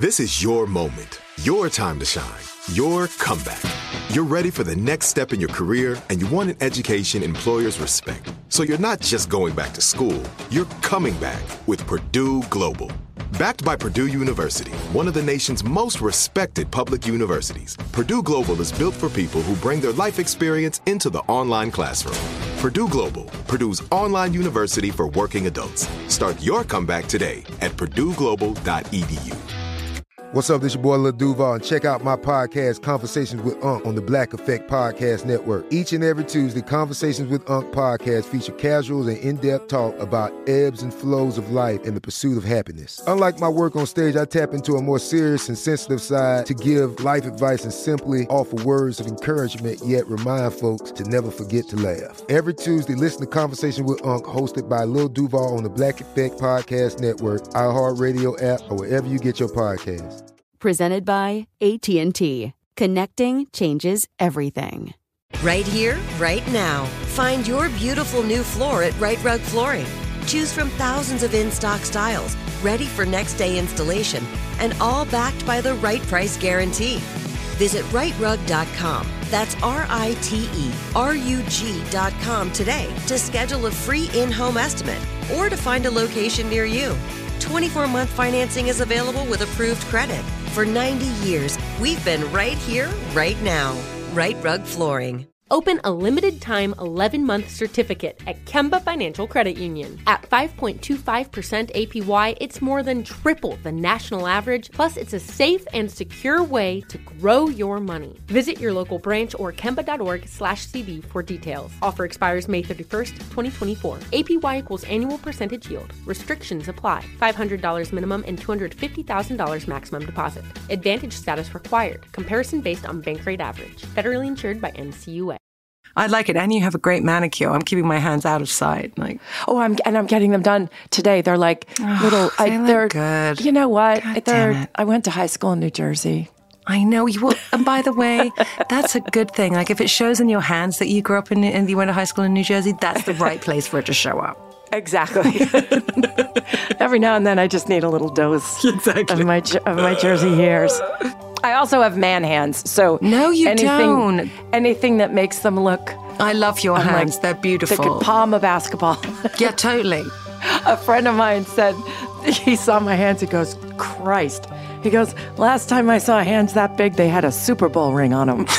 This is your moment, your time to shine, your comeback. You're ready for the next step in your career, and you want an education employers respect. So you're not just going back to school, you're coming back with Purdue Global. Backed by Purdue University, one of the nation's most respected public universities, Purdue Global is built for people who bring their life experience into the online classroom. Purdue Global, Purdue's online university for working adults. Start your comeback today at purdueglobal.edu. What's up, this your boy Lil Duval, and check out my podcast, Conversations with Unc, on the Black Effect Podcast Network. Each and every Tuesday, Conversations with Unc podcast feature casual and in-depth talk about ebbs and flows of life and the pursuit of happiness. Unlike my work on stage, I tap into a more serious and sensitive side to give life advice and simply offer words of encouragement, yet remind folks to never forget to laugh. Every Tuesday, listen to Conversation with Unc, hosted by Lil Duval on the Black Effect Podcast Network, iHeartRadio app, or wherever you get your podcasts. Presented by AT&T. Connecting changes everything. Right here, right now. Find your beautiful new floor at Rite Rug Flooring. Choose from thousands of in-stock styles, ready for next day installation, and all backed by the right price guarantee. Visit riterug.com. That's RITERUG.com today to schedule a free in-home estimate or to find a location near you. 24-month financing is available with approved credit. For 90 years, we've been right here, right now. Rite Rug Flooring. Open a limited-time 11-month certificate at Kemba Financial Credit Union. At 5.25% APY, it's more than triple the national average, plus it's a safe and secure way to grow your money. Visit your local branch or kemba.org/cb for details. Offer expires May 31st, 2024. APY equals annual percentage yield. Restrictions apply. $500 minimum and $250,000 maximum deposit. Advantage status required. Comparison based on bank rate average. Federally insured by NCUA. I like it. And you have a great manicure. I'm keeping my hands out of sight. I'm getting them done today. They're like little. They're good. You know what? I went to high school in New Jersey. I know you will. And by the way, that's a good thing. Like if it shows in your hands that you grew up in and you went to high school in New Jersey, that's the right place for it to show up. Exactly. Every now and then, I just need a little dose of my Jersey years. I also have man hands, so no, you don't. Anything that makes them look. I love your hands; they're beautiful. They could palm a basketball. Yeah, totally. A friend of mine said he saw my hands. He goes, "Christ!" He goes, "Last time I saw hands that big, they had a Super Bowl ring on them."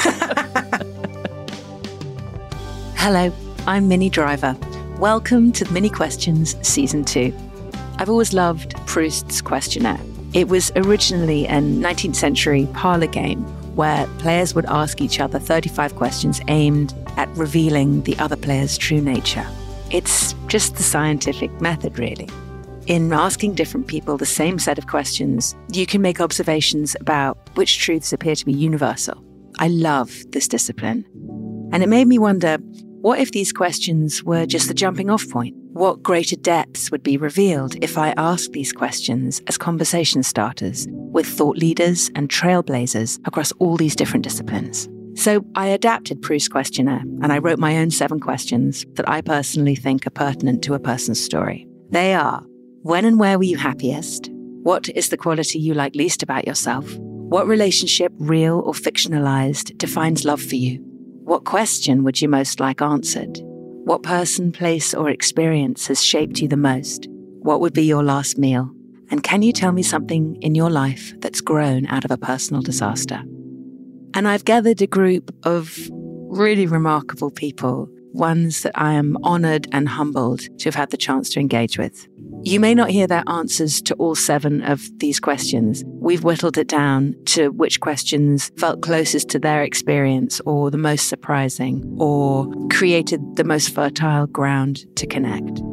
Hello, I'm Minnie Driver. Welcome to Mini Questions Season 2. I've always loved Proust's questionnaire. It was originally a 19th century parlor game where players would ask each other 35 questions aimed at revealing the other player's true nature. It's just the scientific method, really. In asking different people the same set of questions, you can make observations about which truths appear to be universal. I love this discipline. And it made me wonder, what if these questions were just the jumping off point? What greater depths would be revealed if I asked these questions as conversation starters with thought leaders and trailblazers across all these different disciplines? So I adapted Proust's questionnaire and I wrote my own 7 questions that I personally think are pertinent to a person's story. They are: when and where were you happiest? What is the quality you like least about yourself? What relationship, real or fictionalized, defines love for you? What question would you most like answered? What person, place, or experience has shaped you the most? What would be your last meal? And can you tell me something in your life that's grown out of a personal disaster? And I've gathered a group of really remarkable people, ones that I am honored and humbled to have had the chance to engage with. You may not hear their answers to all 7 of these questions. We've whittled it down to which questions felt closest to their experience or the most surprising or created the most fertile ground to connect.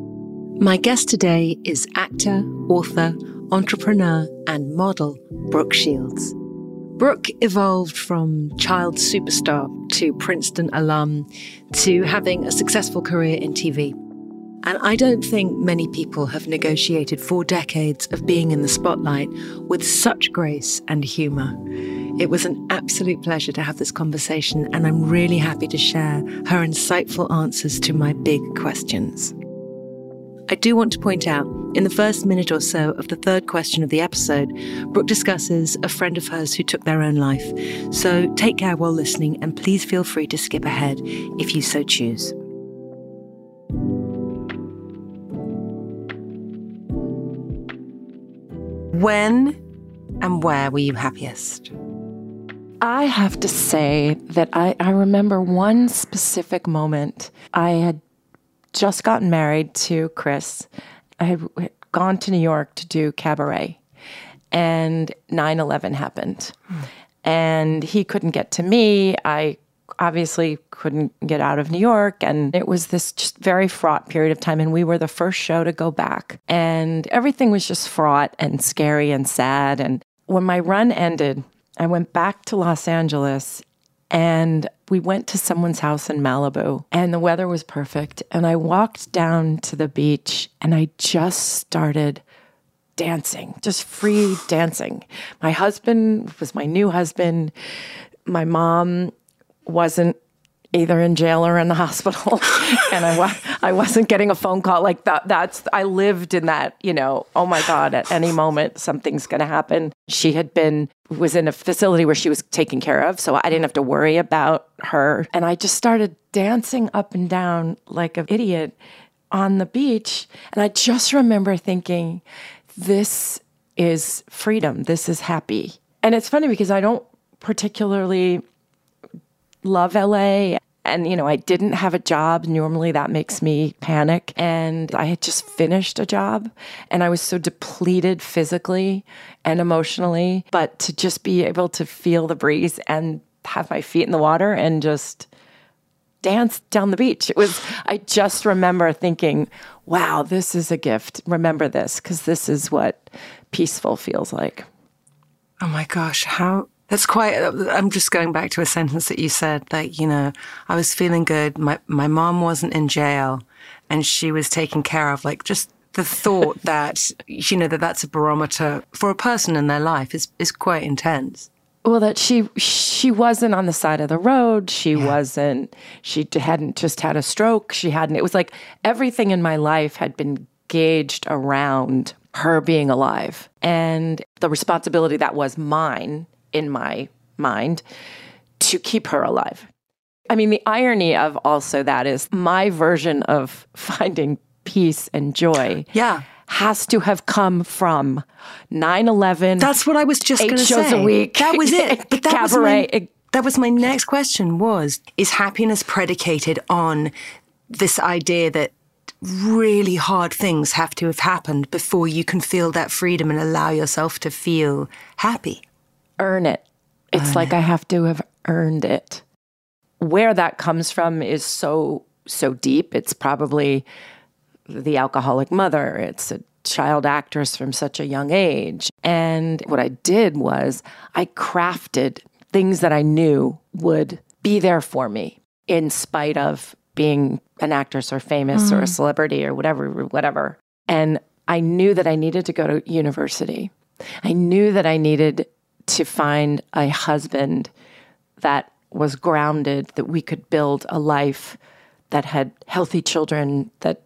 My guest today is actor, author, entrepreneur, and model Brooke Shields. Brooke evolved from child superstar to Princeton alum to having a successful career in TV. And I don't think many people have negotiated 4 decades of being in the spotlight with such grace and humor. It was an absolute pleasure to have this conversation, and I'm really happy to share her insightful answers to my big questions. I do want to point out, in the first minute or so of the third question of the episode, Brooke discusses a friend of hers who took their own life. So take care while listening, and please feel free to skip ahead if you so choose. When and where were you happiest? I have to say that I remember one specific moment. I had just gotten married to Chris. I had gone to New York to do cabaret, and 9/11 happened. And he couldn't get to me. I obviously couldn't get out of New York. And it was this just very fraught period of time. And we were the first show to go back. And everything was just fraught and scary and sad. And when my run ended, I went back to Los Angeles, and we went to someone's house in Malibu, and the weather was perfect. And I walked down to the beach, and I just started dancing, just free dancing. My husband was my new husband. My mom wasn't either in jail or in the hospital. And I wasn't getting a phone call like that. I lived in that, oh my God, at any moment, something's going to happen. She was in a facility where she was taken care of, so I didn't have to worry about her. And I just started dancing up and down like an idiot on the beach. And I just remember thinking, this is freedom. This is happy. And it's funny because I don't particularly love LA. And, I didn't have a job. Normally that makes me panic. And I had just finished a job, and I was so depleted physically and emotionally. But to just be able to feel the breeze and have my feet in the water and just dance down the beach. I just remember thinking, wow, this is a gift. Remember this, because this is what peaceful feels like. Oh my gosh, that's quite, I'm just going back to a sentence that you said that, I was feeling good. My mom wasn't in jail and she was taken care of. Like, just the thought that, that's a barometer for a person in their life is quite intense. Well, that she wasn't on the side of the road. She hadn't just had a stroke. It was like everything in my life had been gauged around her being alive, and the responsibility that was mine in my mind to keep her alive. I mean, the irony of also that is my version of finding peace and joy has to have come from 9/11. That's what I was just going to say. 8 shows a week. That was it. But cabaret. That was my next question is happiness predicated on this idea that really hard things have to have happened before you can feel that freedom and allow yourself to feel happy? Earn it. It's like I have to have earned it. Where that comes from is so deep. It's probably the alcoholic mother. It's a child actress from such a young age. And what I did was I crafted things that I knew would be there for me in spite of being an actress or famous or a celebrity or whatever. And I knew that I needed to go to university. I knew that I needed to find a husband that was grounded, that we could build a life that had healthy children, that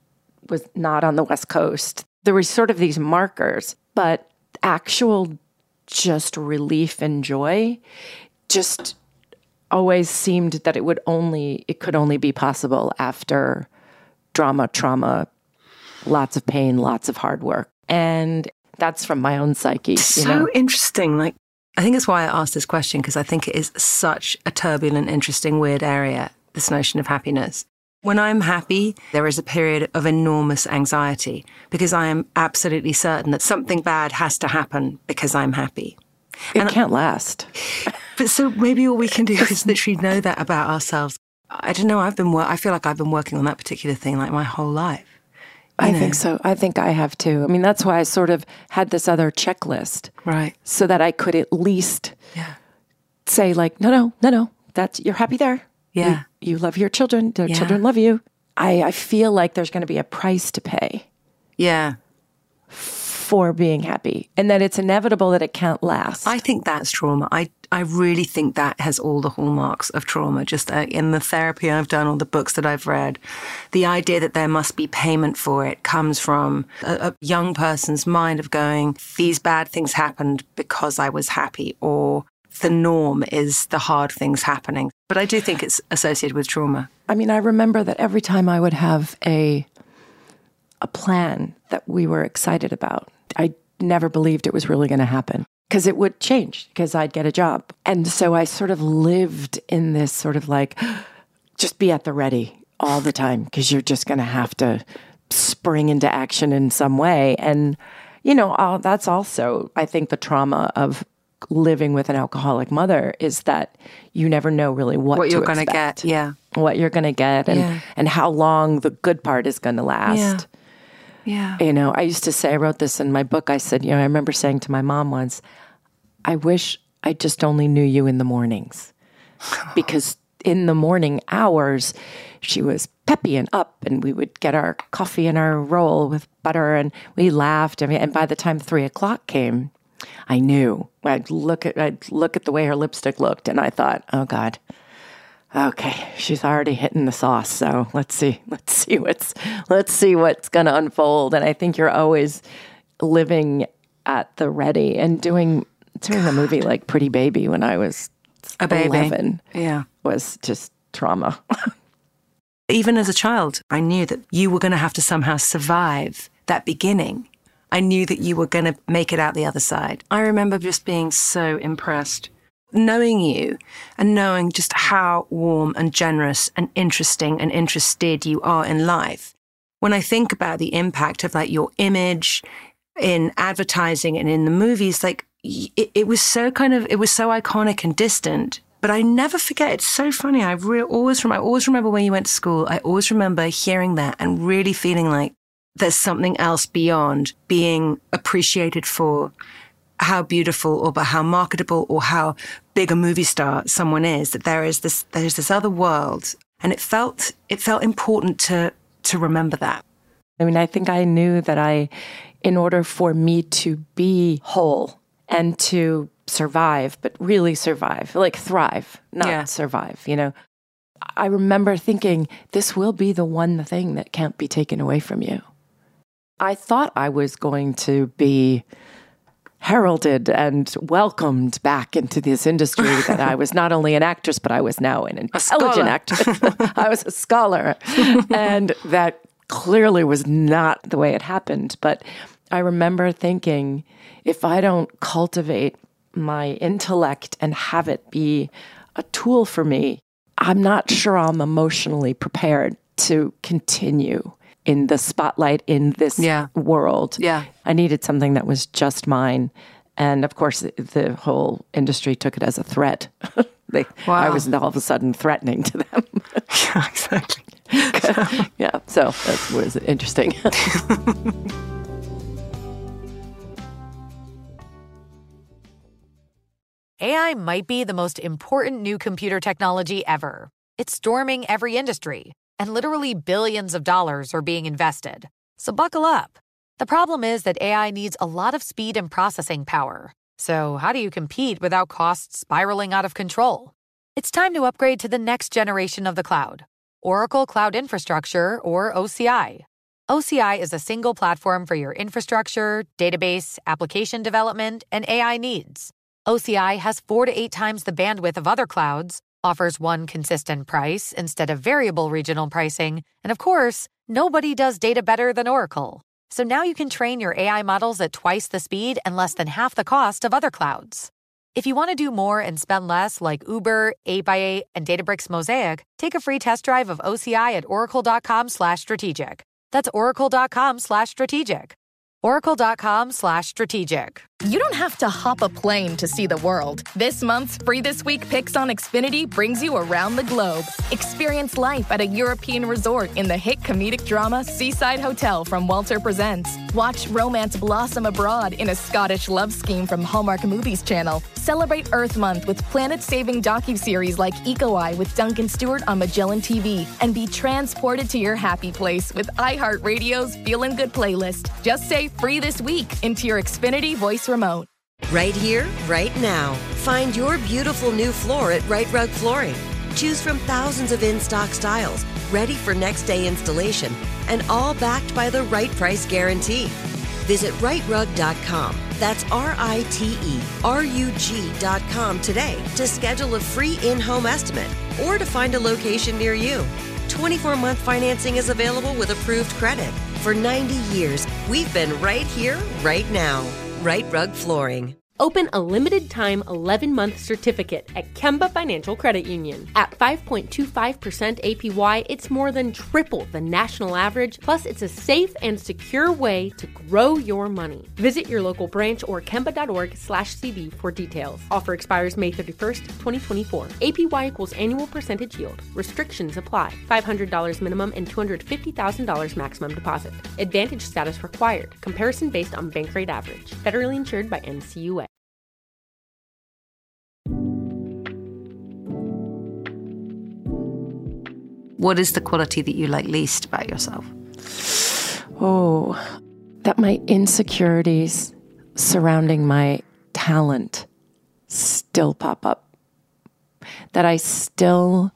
was not on the West Coast. There were sort of these markers, but actual just relief and joy just always seemed that it could only be possible after drama, trauma, lots of pain, lots of hard work. And that's from my own psyche. So interesting. I think that's why I asked this question, because I think it is such a turbulent, interesting, weird area, this notion of happiness. When I'm happy, there is a period of enormous anxiety because I am absolutely certain that something bad has to happen because I'm happy. It can't last. But so maybe all we can do is literally know that about ourselves. I don't know. I feel like I've been working on that particular thing my whole life. I think so. I think I have too. I mean, that's why I sort of had this other checklist. Right. So that I could at least say no, you're happy there. Yeah. You love your children. Their children love you. I feel like there's going to be a price to pay. Yeah. for being happy, and that it's inevitable that it can't last. I think that's trauma. I really think that has all the hallmarks of trauma. Just in the therapy I've done, all the books that I've read, the idea that there must be payment for it comes from a young person's mind of going, these bad things happened because I was happy, or the norm is the hard things happening. But I do think it's associated with trauma. I mean, I remember that every time I would have a plan that we were excited about, I never believed it was really going to happen because it would change because I'd get a job. And so I sort of lived in this sort of like, just be at the ready all the time because you're just going to have to spring into action in some way. And, you know, that's also, I think, the trauma of living with an alcoholic mother is that you never know really what you're going to get. Yeah. What you're going to get and how long the good part is going to last. Yeah. You know, I used to say, I wrote this in my book. I said, you know, I remember saying to my mom once, I wish I just only knew you in the mornings. Because in the morning hours, she was peppy and up, and we would get our coffee and our roll with butter, and we laughed. And by the time 3 o'clock came, I knew. I'd look at the way her lipstick looked, and I thought, oh God, okay, she's already hitting the sauce. So let's see what's going to unfold. And I think you're always living at the ready. And doing a movie like Pretty Baby when I was a baby, 11, was just trauma. Even as a child, I knew that you were going to have to somehow survive that beginning. I knew that you were going to make it out the other side. I remember just being so impressed, knowing you and knowing just how warm and generous and interesting and interested you are in life. When I think about the impact of like your image in advertising and in the movies, like it was so iconic and distant. But I never forget. It's so funny. I always remember when you went to school. I always remember hearing that and really feeling like there's something else beyond being appreciated for how beautiful or how marketable or how big a movie star someone is. That there's this other world, and it felt important to remember that. I mean, I think I knew that in order for me to be whole and to survive, but really survive, like thrive, not survive, you know. I remember thinking, this will be the one thing that can't be taken away from you. I thought I was going to be heralded and welcomed back into this industry, that I was not only an actress, but I was now an intelligent actress. I was a scholar. And that clearly was not the way it happened. But I remember thinking, if I don't cultivate my intellect and have it be a tool for me, I'm not sure I'm emotionally prepared to continue in the spotlight in this world. Yeah. I needed something that was just mine. And of course, the whole industry took it as a threat. I was all of a sudden threatening to them. Yeah, exactly. Yeah, so that was interesting. AI might be the most important new computer technology ever. It's storming every industry, and literally billions of dollars are being invested. So buckle up. The problem is that AI needs a lot of speed and processing power. So how do you compete without costs spiraling out of control? It's time to upgrade to the next generation of the cloud, Oracle Cloud Infrastructure, or OCI. OCI is a single platform for your infrastructure, database, application development, and AI needs. OCI has 4 to 8 times the bandwidth of other clouds, offers one consistent price instead of variable regional pricing, and of course, nobody does data better than Oracle. So now you can train your AI models at twice the speed and less than half the cost of other clouds. If you want to do more and spend less like Uber, 8x8, and Databricks Mosaic, take a free test drive of OCI at oracle.com/strategic. That's oracle.com/strategic. Oracle.com/strategic. You don't have to hop a plane to see the world. This month's Free This Week picks on Xfinity brings you around the globe. Experience life at a European resort in the hit comedic drama Seaside Hotel from Walter Presents. Watch romance blossom abroad in a Scottish love scheme from Hallmark Movies Channel. Celebrate Earth Month with planet-saving docuseries like Eco Eye with Duncan Stewart on Magellan TV. And be transported to your happy place with iHeartRadio's Feelin' Good playlist. Just say Free This Week into your Xfinity voice remote. Right here, right now. Find your beautiful new floor at Right Rug Flooring. Choose from thousands of in-stock styles, ready for next day installation, and all backed by the right price guarantee. Visit rightrug.com. That's RITERUG.com today to schedule a free in-home estimate or to find a location near you. 24-month financing is available with approved credit. For 90 years, we've been right here, right now. Right Rug Flooring. Open a limited-time 11-month certificate at Kemba Financial Credit Union. At 5.25% APY, it's more than triple the national average, plus it's a safe and secure way to grow your money. Visit your local branch or kemba.org/cb for details. Offer expires May 31st, 2024. APY equals annual percentage yield. Restrictions apply. $500 minimum and $250,000 maximum deposit. Advantage status required. Comparison based on bank rate average. Federally insured by NCUA. What is the quality that you like least about yourself? Oh, that my insecurities surrounding my talent still pop up. That I still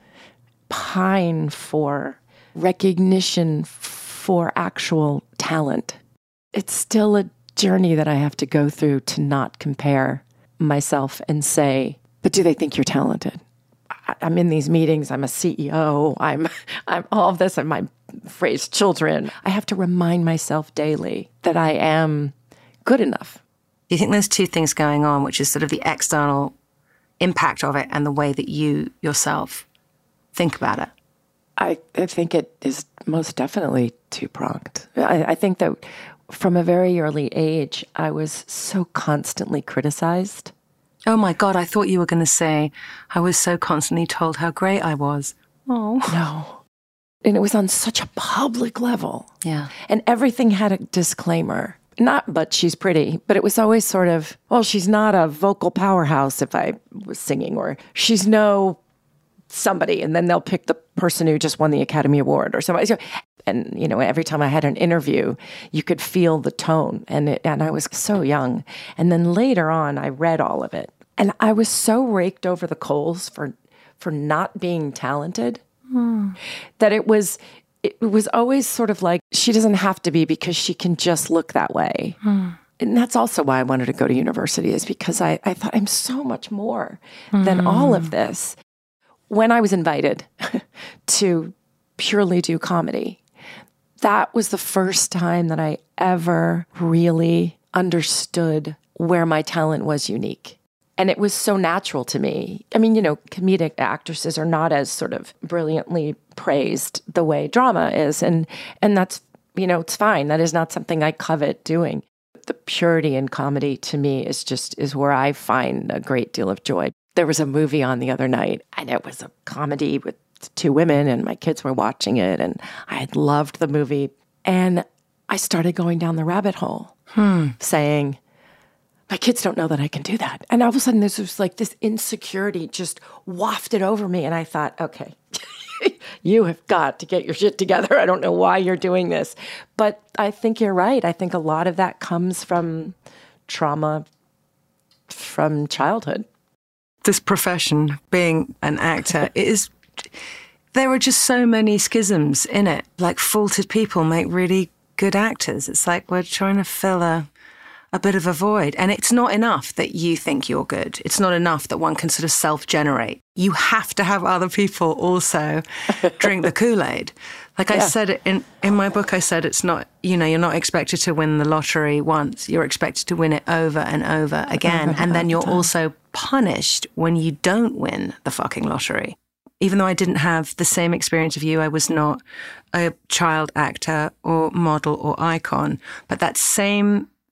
pine for recognition for actual talent. It's still a journey that I have to go through to not compare myself and say, but do they think you're talented? I'm in these meetings, I'm a CEO, I'm all of this, and I've raised children. I have to remind myself daily that I am good enough. Do you think there's two things going on, which is sort of the external impact of it and the way that you yourself think about it? I think it is most definitely two-pronged. I think that from a very early age, I was so constantly criticized. Oh my God, I thought you were going to say, I was so constantly told how great I was. Oh. No. And it was on such a public level. Yeah. And everything had a disclaimer. Not, but she's pretty. But it was always sort of, well, she's not a vocal powerhouse if I was singing, or she's no somebody. And then they'll pick the person who just won the Academy Award or somebody. And, you know, every time I had an interview, you could feel the tone. And I was so young. And then later on, I read all of it. And I was so raked over the coals for not being talented that it was always sort of like, she doesn't have to be because she can just look that way. And that's also why I wanted to go to university, is because I thought I'm so much more than all of this. When I was invited to purely do comedy, that was the first time that I ever really understood where my talent was unique. And it was so natural to me. I mean, you know, comedic actresses are not as sort of brilliantly praised the way drama is. And that's, you know, it's fine. That is not something I covet doing. The purity in comedy to me is where I find a great deal of joy. There was a movie on the other night, and it was a comedy with two women, and my kids were watching it, and I had loved the movie. And I started going down the rabbit hole, saying, my kids don't know that I can do that. And all of a sudden, this was like this insecurity just wafted over me. And I thought, okay, you have got to get your shit together. I don't know why you're doing this. But I think you're right. I think a lot of that comes from trauma from childhood. This profession, being an actor, there are just so many schisms in it. Like, faulted people make really good actors. It's like we're trying to fill a bit of a void. And it's not enough that you think you're good. It's not enough that one can sort of self-generate. You have to have other people also drink the Kool-Aid. Like I said it in my book, I said it's not, you know, you're not expected to win the lottery once. You're expected to win it over and over again. And then you're also punished when you don't win the fucking lottery. Even though I didn't have the same experience of you, I was not a child actor or model or icon, but that same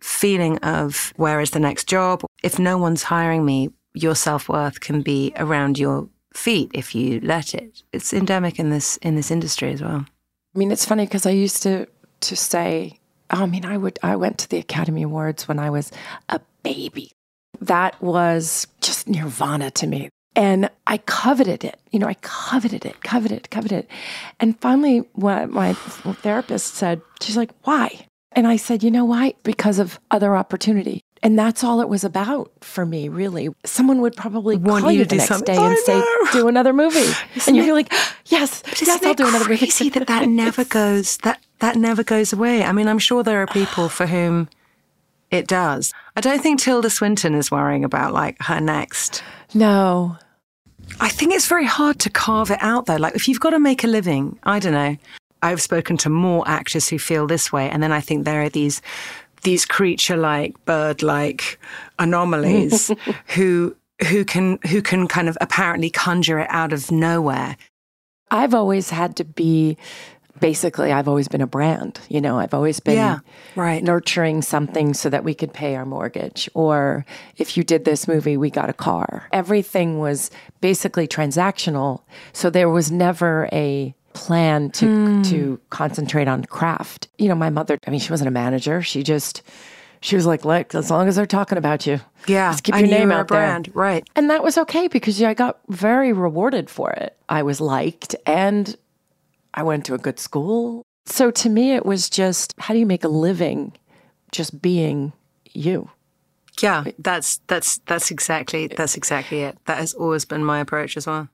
feeling of where is the next job? If no one's hiring me, your self-worth can be around your feet if you let it. It's endemic in this industry as well. I mean, it's funny because I used to say, I went to the Academy Awards when I was a baby. That was just nirvana to me. And I coveted it. I coveted it. And finally, what my therapist said, she's like, why? And I said, you know why? Because of other opportunity. And that's all it was about for me, really. Someone would probably call you the next day and say, do another movie. And you're like, yes, I'll do another movie. Crazy that never goes, that never goes away. I mean, I'm sure there are people for whom it does. I don't think Tilda Swinton is worrying about, like, her next. No. I think it's very hard to carve it out, though. Like, if you've got to make a living, I don't know. I've spoken to more actors who feel this way. And then I think there are these creature-like, bird-like anomalies who can kind of apparently conjure it out of nowhere. I've always had to be, basically, I've always been a brand. I've always been nurturing something so that we could pay our mortgage. Or if you did this movie, we got a car. Everything was basically transactional. So there was never a plan to concentrate on craft. My mother, she wasn't a manager. She was like, look, as long as they're talking about you, just keep your name out there. Right. And that was okay because I got very rewarded for it. I was liked and I went to a good school. So to me, it was just, how do you make a living just being you? Yeah, that's exactly it. That has always been my approach as well.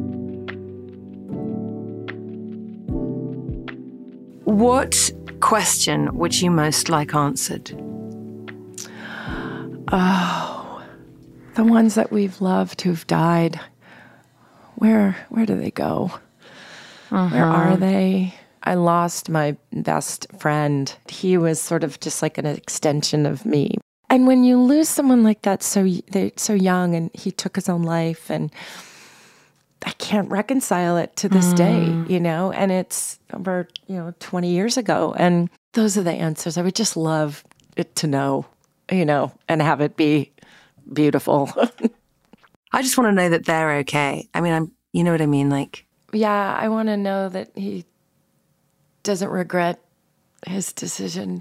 What question would you most like answered? Oh, the ones that we've loved who've died. Where do they go? Where are they? I lost my best friend. He was sort of just like an extension of me. And when you lose someone like that, they're so young, and he took his own life, and I can't reconcile it to this day, and it's over, 20 years ago. And those are the answers. I would just love it to know, and have it be beautiful. I just want to know that they're okay. I mean, you know what I mean? Like, yeah, I want to know that he doesn't regret his decision.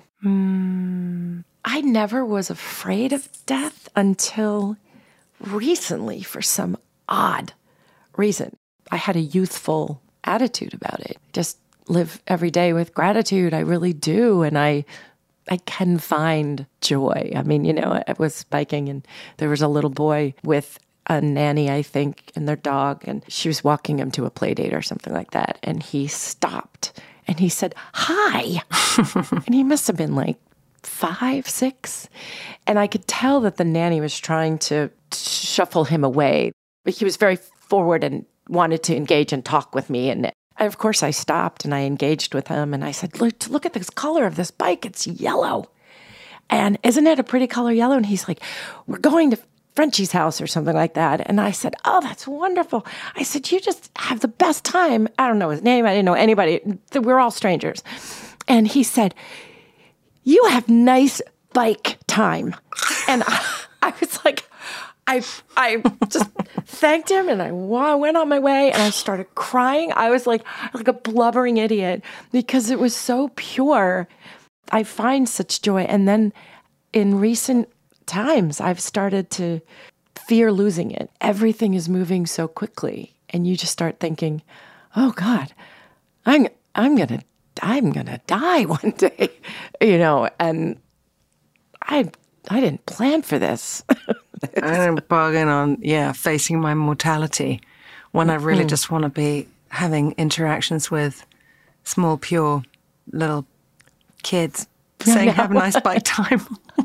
I never was afraid of death until recently for some odd reason. I had a youthful attitude about it. Just live every day with gratitude. I really do. And I can find joy. I mean, I was biking and there was a little boy with a nanny, I think, and their dog. And she was walking him to a play date or something like that. And he stopped and he said, hi. And he must have been like 5, 6. And I could tell that the nanny was trying to shuffle him away. But he was very forward and wanted to engage and talk with me. And of course I stopped and I engaged with him. And I said, look at this color of this bike. It's yellow. And isn't it a pretty color, yellow? And he's like, we're going to Frenchie's house or something like that. And I said, oh, that's wonderful. I said, you just have the best time. I don't know his name. I didn't know anybody. We're all strangers. And he said, you have nice bike time. And I was like, I just thanked him and I went on my way and I started crying. I was like a blubbering idiot because it was so pure. I find such joy. And then in recent times, I've started to fear losing it. Everything is moving so quickly. And you just start thinking, oh God, I'm gonna die one day, and I didn't plan for this. I didn't bargain on, facing my mortality when I really just want to be having interactions with small, pure little kids saying, have a nice bike time.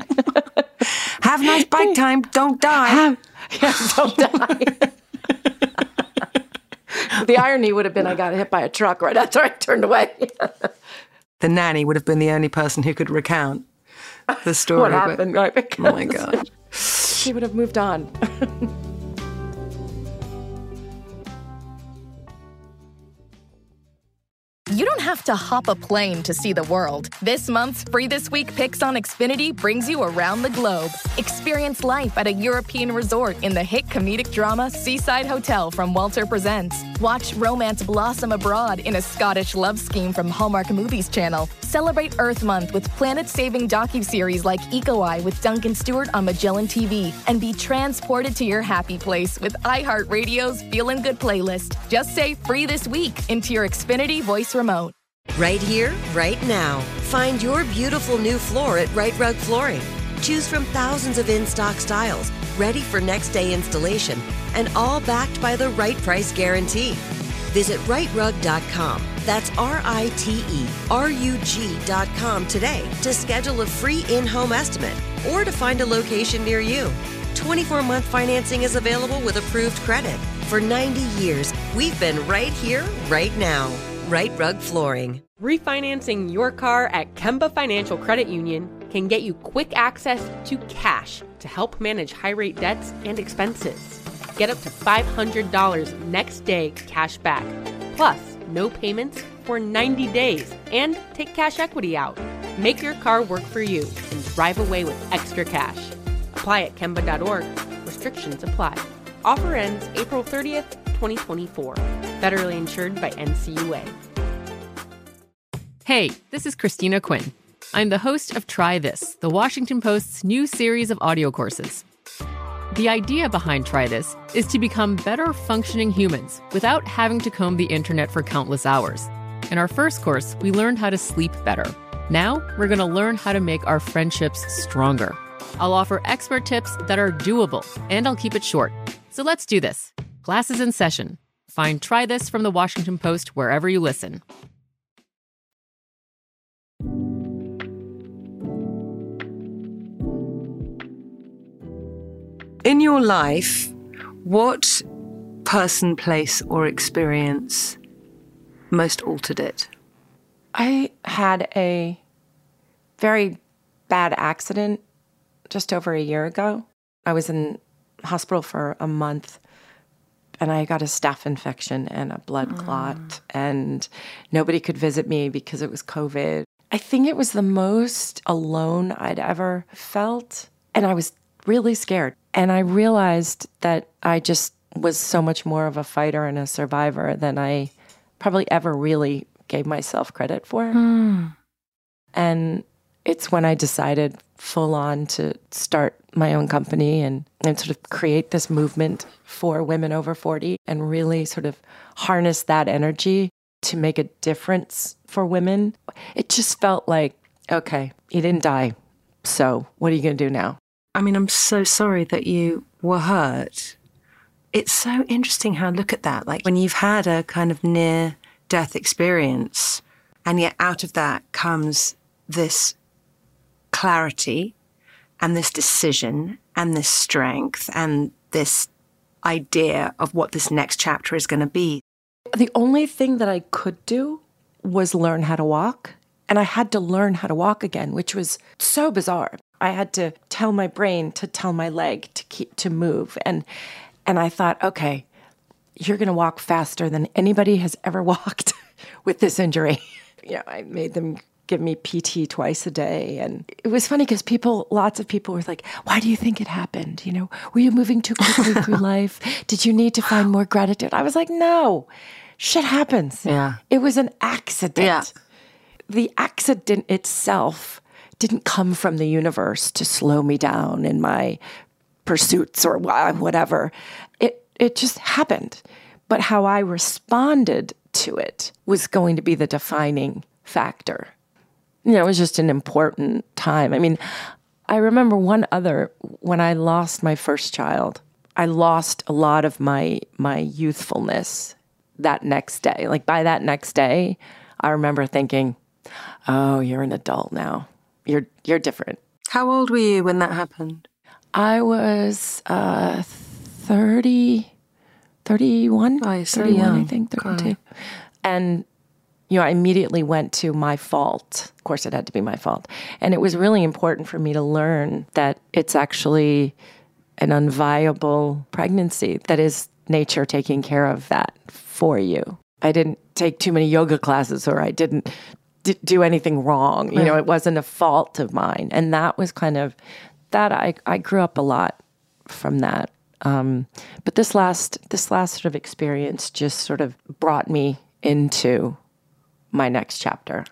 Have a nice bike time. Don't die. Don't die. The irony would have been I got hit by a truck right after I turned away. The nanny would have been the only person who could recount the story. What happened? Right? Oh my God. She would have moved on. You don't have have to hop a plane to see the world. This month's Free This Week Picks on Xfinity brings you around the globe. Experience life at a European resort in the hit comedic drama Seaside Hotel from Walter Presents. Watch romance blossom abroad in a Scottish love scheme from Hallmark Movies Channel. Celebrate Earth Month with planet-saving docuseries like Eco-Eye with Duncan Stewart on Magellan TV. And be transported to your happy place with iHeartRadio's Feelin' Good playlist. Just say Free This Week into your Xfinity voice remote. Right here, right now. Find your beautiful new floor at Right Rug Flooring. Choose from thousands of in-stock styles, ready for next day installation, and all backed by the right price guarantee. Visit rightrug.com. That's RITERUG.com today to schedule a free in-home estimate or to find a location near you. 24-month financing is available with approved credit. For 90 years, we've been right here, right now. Right Rug Flooring. Refinancing your car at Kemba Financial Credit Union can get you quick access to cash to help manage high-rate debts and expenses. Get up to $500 next day cash back, plus no payments for 90 days, and take cash equity out. Make your car work for you and drive away with extra cash. Apply at Kemba.org. Restrictions apply. Offer ends April 30th, 2024. Federally insured by NCUA. Hey, this is Christina Quinn. I'm the host of Try This, the Washington Post's new series of audio courses. The idea behind Try This is to become better functioning humans without having to comb the internet for countless hours. In our first course, we learned how to sleep better. Now, we're going to learn how to make our friendships stronger. I'll offer expert tips that are doable, and I'll keep it short. So let's do this. Class is in session. Find Try This from the Washington Post wherever you listen. In your life, what person, place, or experience most altered it? I had a very bad accident just over a year ago. I was in hospital for a month, and I got a staph infection and a blood clot, and nobody could visit me because it was COVID. I think it was the most alone I'd ever felt, and I was really scared. And I realized that I just was so much more of a fighter and a survivor than I probably ever really gave myself credit for. And it's when I decided full on to start my own company and sort of create this movement for women over 40 and really sort of harness that energy to make a difference for women. It just felt like, okay, you didn't die, so what are you going to do now? I mean, I'm so sorry that you were hurt. It's so interesting how, look at that, like when you've had a kind of near-death experience, and yet out of that comes this clarity and this decision and this strength and this idea of what this next chapter is going to be. The only thing that I could do was learn how to walk, and I had to learn how to walk again, which was so bizarre. I had to tell my brain to tell my leg to move. And I thought, okay, you're going to walk faster than anybody has ever walked with this injury. I made them give me PT twice a day. And it was funny because lots of people were like, why do you think it happened? Were you moving too quickly through life? Did you need to find more gratitude? I was like, no, shit happens. Yeah. It was an accident. Yeah. The accident itself didn't come from the universe to slow me down in my pursuits or whatever. It just happened. But how I responded to it was going to be the defining factor. It was just an important time. I mean, I remember when I lost my first child, I lost a lot of my youthfulness that next day. Like by that next day, I remember thinking, oh, you're an adult now. You're different. How old were you when that happened? I was 31. Oh, so 31, young. I think, 32. And, I immediately went to my fault. Of course, it had to be my fault. And it was really important for me to learn that it's actually an unviable pregnancy, that is nature taking care of that for you. didn't take too many yoga classes, or I didn't do anything wrong. You know, it wasn't a fault of mine. And that was kind of, that I grew up a lot from that. But this last sort of experience just sort of brought me into my next chapter.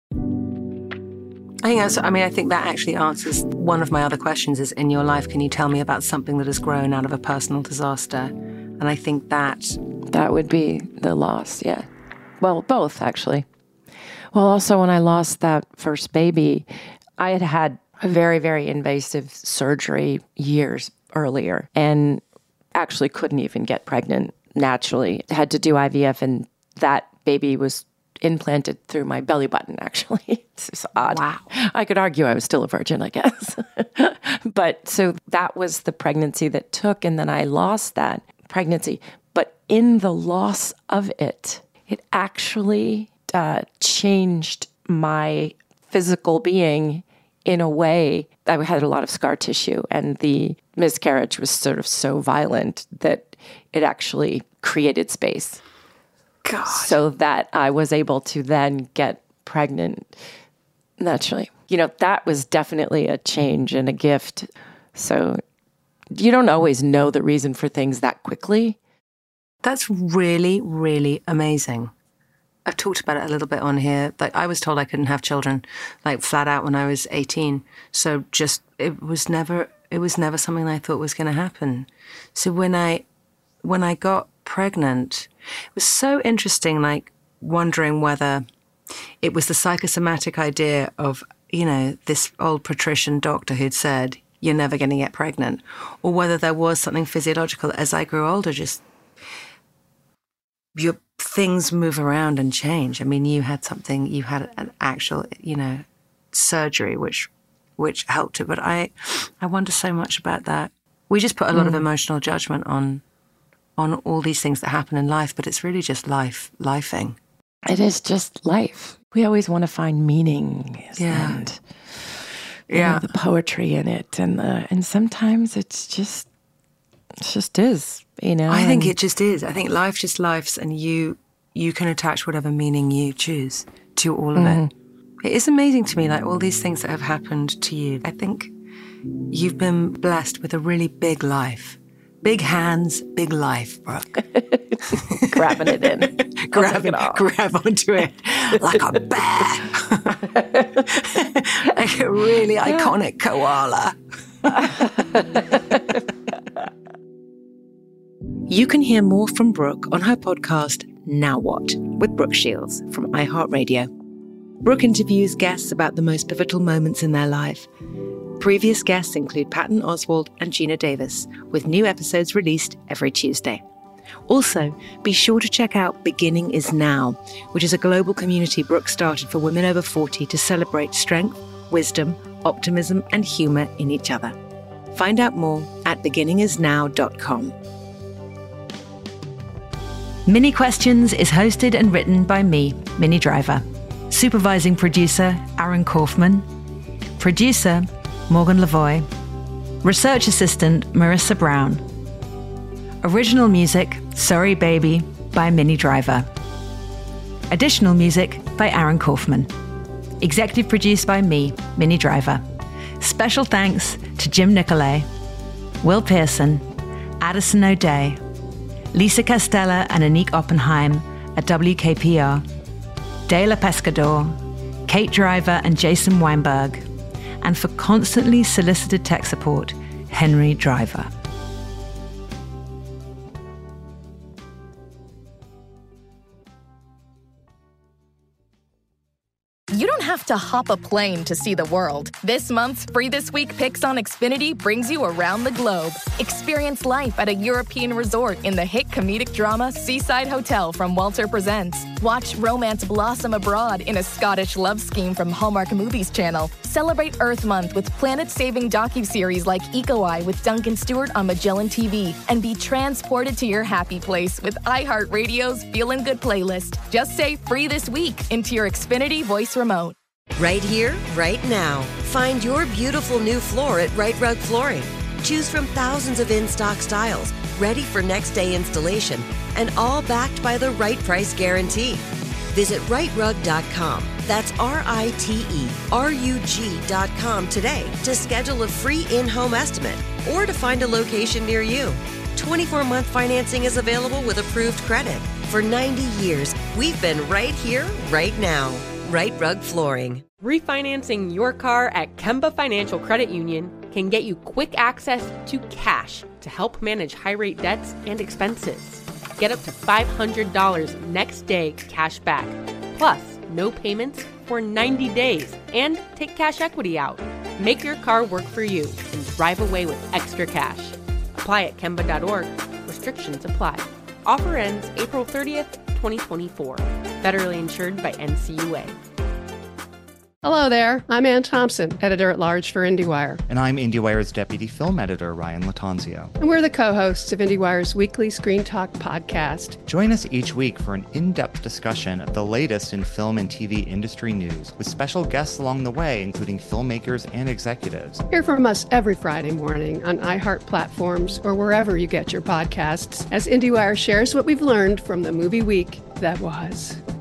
I think that actually answers one of my other questions is, in your life, can you tell me about something that has grown out of a personal disaster? And I think that would be the loss, yeah. Well, both, actually. Well, also when I lost that first baby, I had a very, very invasive surgery years earlier and actually couldn't even get pregnant naturally. Had to do IVF, and that baby was implanted through my belly button, actually. It's odd. Wow. I could argue I was still a virgin, I guess. But so that was the pregnancy that took, and then I lost that pregnancy. But in the loss of it, it actually changed my physical being in a way. I had a lot of scar tissue, and the miscarriage was sort of so violent that it actually created space. God. So that I was able to then get pregnant naturally. You know, that was definitely a change and a gift. So you don't always know the reason for things that quickly. That's really, really amazing. I've talked about it a little bit on here. Like, I was told I couldn't have children, like, flat out when I was 18. So just, it was never something I thought was going to happen. So when I got pregnant, it was so interesting, like, wondering whether it was the psychosomatic idea of, you know, this old patrician doctor who'd said, you're never going to get pregnant, or whether there was something physiological. As I grew older, just your things move around and change. I mean, you had an actual, you know, surgery which helped it. But I wonder so much about that. We just put a lot of emotional judgment on all these things that happen in life, but it's really just lifing. It is just life. We always want to find meaning and the poetry in it, and sometimes it just is. You know, I think it just is. I think life just lives, and you can attach whatever meaning you choose to all of it. It is amazing to me, like, all these things that have happened to you. I think you've been blessed with a really big life. Big hands, big life, Brooke. Grabbing it in. Grab onto it like a bear. Like a really iconic koala. You can hear more from Brooke on her podcast, Now What, with Brooke Shields from iHeartRadio. Brooke interviews guests about the most pivotal moments in their life. Previous guests include Patton Oswalt and Gina Davis, with new episodes released every Tuesday. Also, be sure to check out Beginning Is Now, which is a global community Brooke started for women over 40 to celebrate strength, wisdom, optimism, and humor in each other. Find out more at beginningisnow.com. Mini Questions is hosted and written by me, Minnie Driver. Supervising producer, Aaron Kaufman. Producer, Morgan Lavoie. Research assistant, Marissa Brown. Original music, Sorry Baby, by Minnie Driver. Additional music by Aaron Kaufman. Executive produced by me, Minnie Driver. Special thanks to Jim Nicolay, Will Pearson, Addison O'Day, Lisa Castella and Anique Oppenheim at WKPR, Dela Pescador, Kate Driver and Jason Weinberg, and for constantly solicited tech support, Henry Driver. You don't have to hop a plane to see the world. This month's Free This Week Picks on Xfinity brings you around the globe. Experience life at a European resort in the hit comedic drama Seaside Hotel from Walter Presents. Watch romance blossom abroad in a Scottish love scheme from Hallmark Movies Channel. Celebrate Earth Month with planet-saving docuseries like Eco Eye with Duncan Stewart on Magellan TV. And be transported to your happy place with iHeartRadio's Feelin' Good playlist. Just say Free This Week into your Xfinity voice remote. Right here, right now. Find your beautiful new floor at Right Rug Flooring. Choose from thousands of in-stock styles, ready for next day installation, and all backed by the right price guarantee. Visit rightrug.com. That's RITERUG.com today to schedule a free in-home estimate or to find a location near you. 24-month financing is available with approved credit. For 90 years, we've been right here, right now. Right Rug Flooring. Refinancing your car at Kemba Financial Credit Union can get you quick access to cash to help manage high-rate debts and expenses. Get up to $500 next day cash back, plus no payments for 90 days, and take cash equity out. Make your car work for you and drive away with extra cash. Apply at Kemba.org. Restrictions apply. Offer ends April 30th, 2024. Federally insured by NCUA. Hello there. I'm Ann Thompson, editor-at-large for IndieWire. And I'm IndieWire's deputy film editor, Ryan Latanzio. And we're the co-hosts of IndieWire's weekly Screen Talk podcast. Join us each week for an in-depth discussion of the latest in film and TV industry news, with special guests along the way, including filmmakers and executives. Hear from us every Friday morning on iHeart platforms or wherever you get your podcasts, as IndieWire shares what we've learned from the movie week that was.